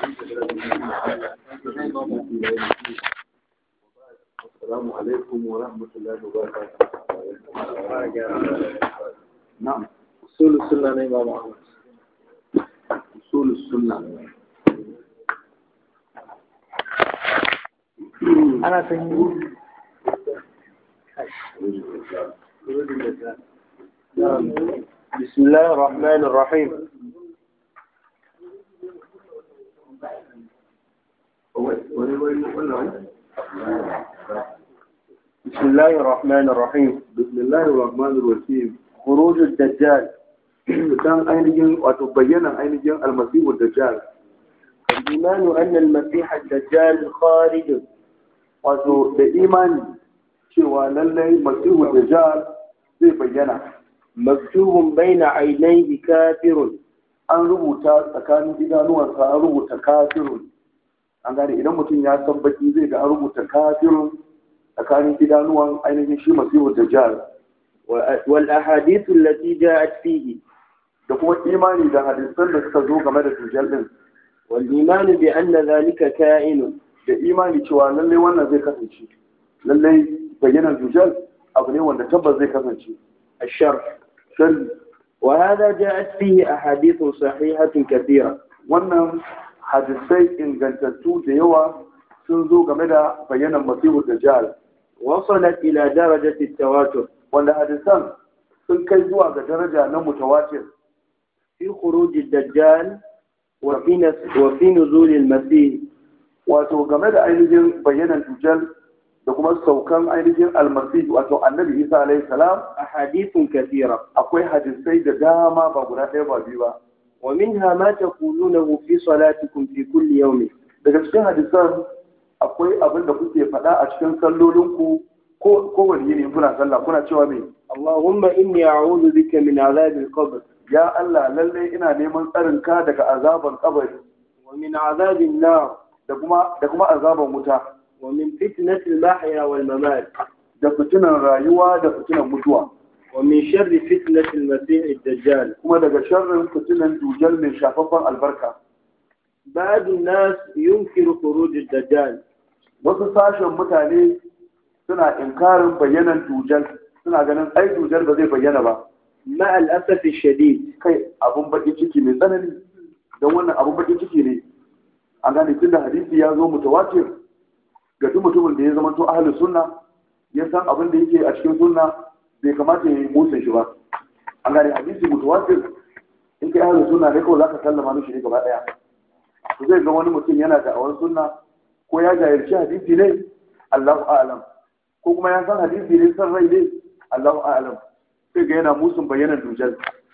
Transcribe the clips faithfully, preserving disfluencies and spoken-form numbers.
السلام عليكم ورحمة الله وبركاته. نعم. أصول السنة الإمام أحمد. أصول السنة. أنا فهمت. بسم الله الرحمن الرحيم. بسم الله الرحمن الرحيم. بسم الله الرحمن الرحيم. خروج الدجال. كان أينجن وتبين أينجن المسيح الدجال. الإيمان أن المسيح الدجال خارج. wato da imani cewa lallai masihu dajjal zai bayyana. maktubun baina ainihi kafirun, an rubuta tsakanin idanuwansa an rubuta kafirun. An gane idan mutum ya san baki zai ga an rubuta kafirun tsakanin idanuwan ainihin shi masihu dajjal. wal ahadithu allati ja'at fihi, da kuma imani da hadisan da suka zo game da dajjal din. wal imanu bi anna dhalika ka'inun, da imani cewa lallai wannan zai kasance, lallai bayyanar dujjal abu ne wanda tabbas zai kasance. الشرح sharri وهذا جاءت فيه أحاديث صحيحة كثيرة. wannan hadisai ingantattu da yawa sun zo game da bayyanar masihu dajjal, وصلت إلى درجة التواتر، wanda hadisan sun kai zuwa ga daraja na mutawatir في خروج الدجال وفي نس- وفي نزول المسيح. wato game da ainihin bayyanar dujjal da kuma saukan ainihin almasihu wato annabi isa alaihi salam. أحاديث كثيرة akwai hadisai da dama ba guda ɗaya ba biyu ba. ومنها ما تقولونه في صلاتكم في كل يوم. daga cikin hadisan akwai abin da kuke faɗa a cikin sallolinku ko kowane yini kuna sallah kuna cewa me اللهم إني أعوذ بك من عذاب القبر ya Allah lalle ina neman tsarin ka daga azaban kabari ومن عذاب النار da kuma da kuma azaban wuta ومن فتنة المحيا والممات da fitinan rayuwa da fitinan mutuwa ومن شر فتنة المسيح الدجال. kuma daga sharrin fitinan dujal mai shafaffen albarka. بعض الناس ينكر خروج الدجال Wasu sashen mutane suna inkarin bayyanan dujal, suna ganin ai dujal ba zai bayyana ba. مع الأسف الشديد. Kai abun bakin ciki mai tsanani, don wannan abun bakin ciki ne. An gane tun da hadisi ya zo mutawatir ga duk mutumin da ya zama to ahlus sunna ya san abin da yake a cikin sunna bai kamata ya yi musun shi ba. An gane hadisi mutawatir in kai ahlus sunna ne kawai zaka sallama mishi ne gaba daya. To zai ga wani mutum yana da awar sunna ko ya jahilci hadisi ne Allahu a'lam, ko kuma ya san hadisi ne san rai ne Allahu a'lam, sai ga yana musun bayanan dujal.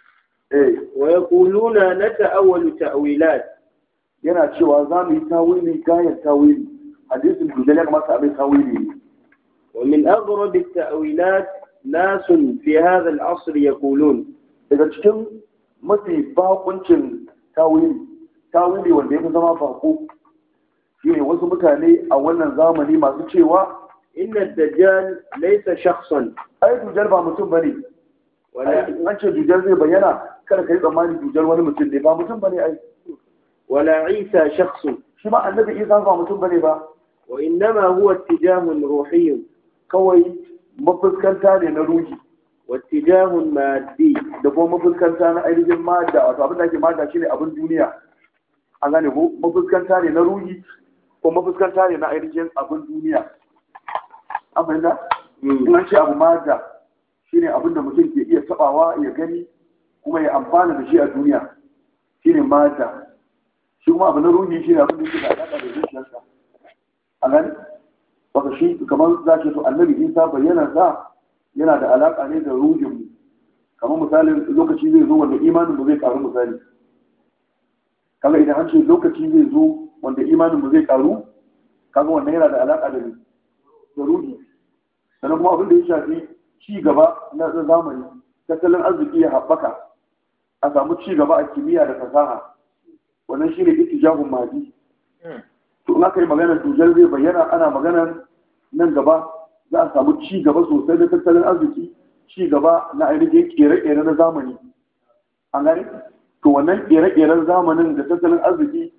Eh ويقولون نتأول تأويلات. yana cewa za mu yi tawili gayan tawili, hadisin dujal ya kamata a mai tawili ne. ومن أغرب التأويلات ناس في هذا العصر يقولون daga cikin mafi bakuncin tawili tawili wanda ya fi zama bako shi ne wasu mutane a wannan zamani masu cewa إن الدجال ليس شخصا ai dujal ba mutum bane. ولا Ai, an ce dujal zai bayyana kada ka yi tsammani dujal wani mutum ne, ba mutum bane ai. ولا عيسى شخص Shi ma annabi isa ba mutum bane ba, وإنما هو اتجاه روحي kawai mafuskanta ne na ruhi واتجاه مادي. da kuma mafuskanta na ainihin mada, wato abin da ake mada shine abin duniya. An gane ko mafuskanta ne na ruhi ko mafuskanta ne na ainihin abin duniya. An fahimta? In an ce abu mada shine abin da mutum ke iya tabawa ya gani kuma ya amfana da shi a duniya, shine mada. Shi kuma abu na ruhi shine abin da yake da alaƙa da zuciyarsa. A gani? Baka shi kamar za ke so annabi Isa bayyana sa yana da alaƙa ne da ruhinmu. Kamar misalin lokaci zai zo wanda imanin mu zai karu misali. Kaga idan an ce lokaci zai zo wanda imanin mu zai karu, kaga wannan yana da alaƙa da da ruhi. Sannan kuma abin da ya shafi ci gaba na zamani, tattalin arziki ya haɓaka, a samu ci gaba a kimiyya da fasaha. Wannan shi ne ittijahun mahdi. To in aka yi maganar dujal zai bayyana, ana maganar nan gaba za a samu ci gaba sosai na tattalin arziki, ci gaba na ainihin kere-kere na zamani. An gani? To wannan kere-keren zamanin da tattalin arziki